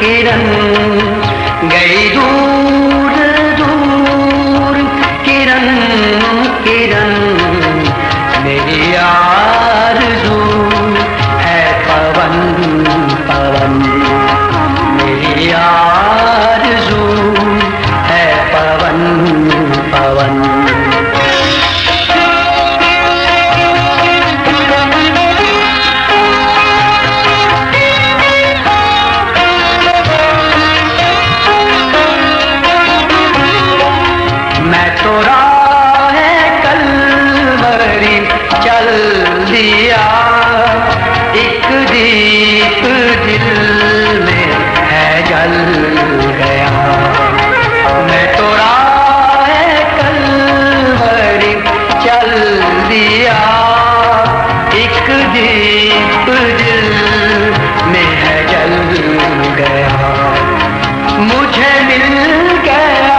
किरण गई दूर दूर, किरण किरण मेरी आरज़ू है पवन पवन, मेरी आरज़ू है पवन पवन। मैं तो राहे कलवरी चल दिया, एक दीप दिल में है जल गया। मैं तो राहे कलवरी चल दिया, एक दीप दिल में है जल गया। मुझे मिल गया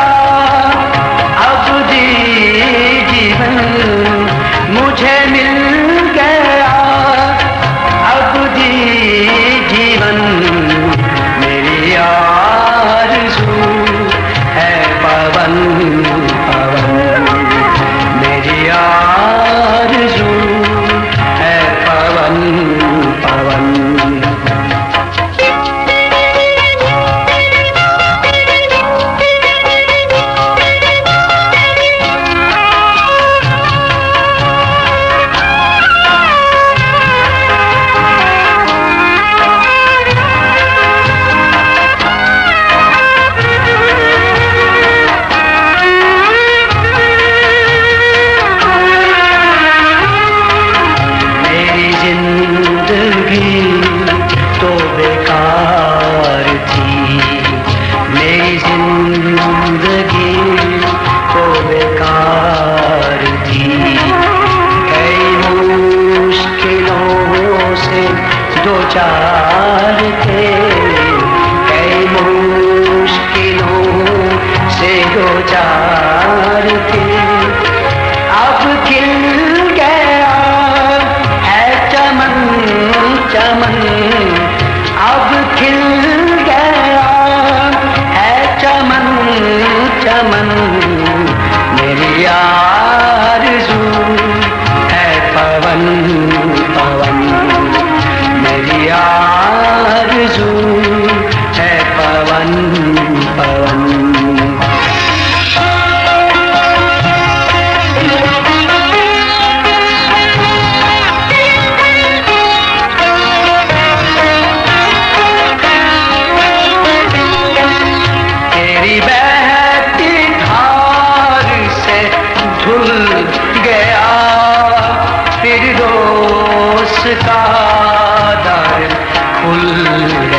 मुझे मिल गया अब जीवन, मेरी आरज़ू है पवन पवन, मेरी आरज़ू है पवन पवन। तो बेकार थी मेरी जिंदगी, तो बेकार थी। कई मुश्किलों से दो चार थे, कई मुश्किलों से दो चार थे। अब खिल गया है चमन चमन, अब खिल गया है चमन चमन, मेरी आरज़ू है पवन पवन, मेरी आरज़ू है पवन पवन। बहती धार से धुल गया फिरदौस का दर खुल गया।